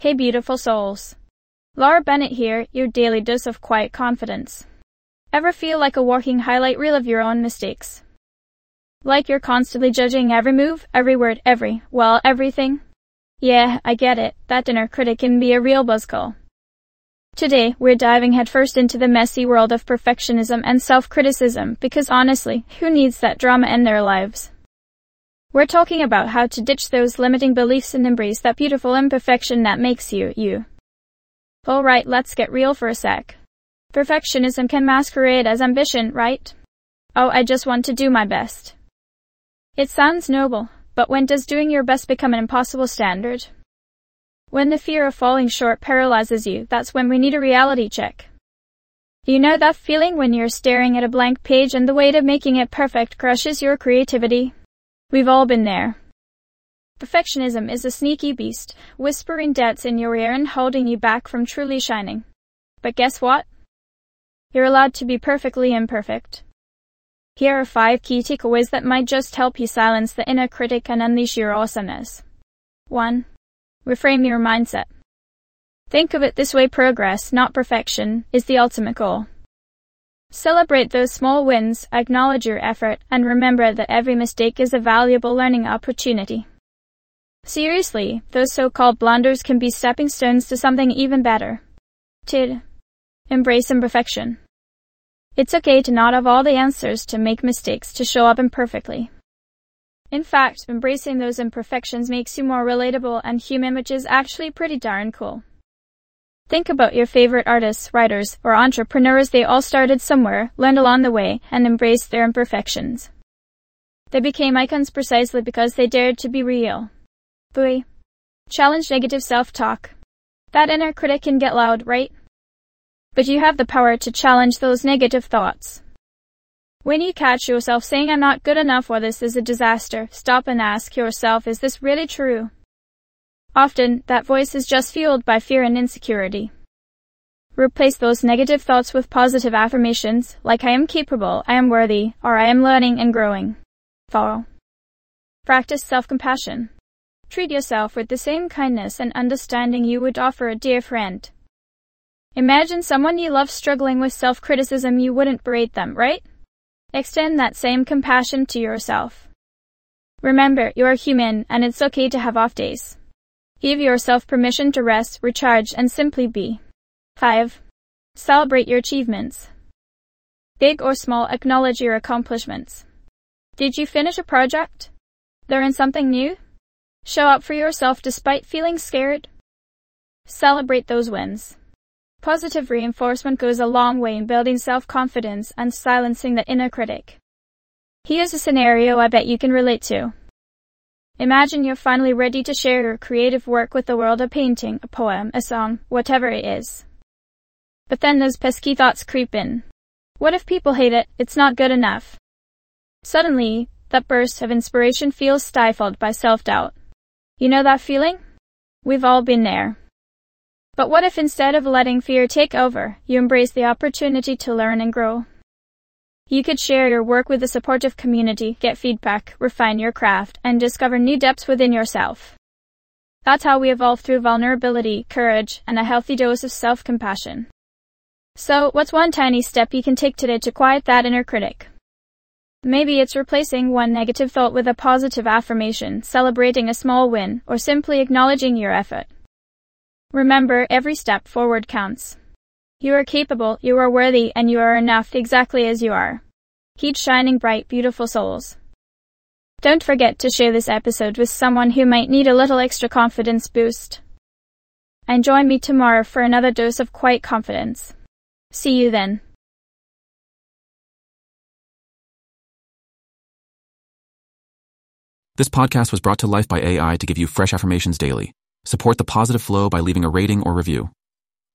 Hey beautiful souls. Laura Bennett here, your daily dose of quiet confidence. Ever feel like a walking highlight reel of your own mistakes? Like you're constantly judging every move, every word, everything? Yeah, I get it, that inner critic can be a real buzzkill. Today, we're diving headfirst into the messy world of perfectionism and self-criticism because honestly, who needs that drama in their lives? We're talking about how to ditch those limiting beliefs and embrace that beautiful imperfection that makes you, you. Alright, let's get real for a sec. Perfectionism can masquerade as ambition, right? Oh, I just want to do my best. It sounds noble, but when does doing your best become an impossible standard? When the fear of falling short paralyzes you, that's when we need a reality check. You know that feeling when you're staring at a blank page and the weight of making it perfect crushes your creativity? We've all been there. Perfectionism is a sneaky beast, whispering doubts in your ear and holding you back from truly shining. But guess what? You're allowed to be perfectly imperfect. Here are 5 key takeaways that might just help you silence the inner critic and unleash your awesomeness. 1. Reframe your mindset. Think of it this way: progress, not perfection, is the ultimate goal. Celebrate those small wins, acknowledge your effort, and remember that every mistake is a valuable learning opportunity. Seriously, those so-called blunders can be stepping stones to something even better. 2. Embrace imperfection. It's okay to not have all the answers, to make mistakes, to show up imperfectly. In fact, embracing those imperfections makes you more relatable and human, which is actually pretty darn cool. Think about your favorite artists, writers, or entrepreneurs. They all started somewhere, learned along the way, and embraced their imperfections. They became icons precisely because they dared to be real. 3. Challenge negative self-talk. That inner critic can get loud, right? But you have the power to challenge those negative thoughts. When you catch yourself saying, "I'm not good enough," or "this is a disaster," stop and ask yourself, is this really true? Often, that voice is just fueled by fear and insecurity. Replace those negative thoughts with positive affirmations, like "I am capable," "I am worthy," or "I am learning and growing." 4. Practice self-compassion. Treat yourself with the same kindness and understanding you would offer a dear friend. Imagine someone you love struggling with self-criticism. You wouldn't berate them, right? Extend that same compassion to yourself. Remember, you're human, and it's okay to have off days. Give yourself permission to rest, recharge, and simply be. 5. Celebrate your achievements. Big or small, acknowledge your accomplishments. Did you finish a project? Learn something new? Show up for yourself despite feeling scared? Celebrate those wins. Positive reinforcement goes a long way in building self-confidence and silencing the inner critic. Here's a scenario I bet you can relate to. Imagine you're finally ready to share your creative work with the world: a painting, a poem, a song, whatever it is. But then those pesky thoughts creep in. What if people hate it? It's not good enough. Suddenly, that burst of inspiration feels stifled by self-doubt. You know that feeling? We've all been there. But what if instead of letting fear take over, you embrace the opportunity to learn and grow? You could share your work with a supportive community, get feedback, refine your craft, and discover new depths within yourself. That's how we evolve, through vulnerability, courage, and a healthy dose of self-compassion. So, what's one tiny step you can take today to quiet that inner critic? Maybe it's replacing one negative thought with a positive affirmation, celebrating a small win, or simply acknowledging your effort. Remember, every step forward counts. You are capable, you are worthy, and you are enough exactly as you are. Keep shining bright, beautiful souls. Don't forget to share this episode with someone who might need a little extra confidence boost. And join me tomorrow for another dose of quiet confidence. See you then. This podcast was brought to life by AI to give you fresh affirmations daily. Support the positive flow by leaving a rating or review.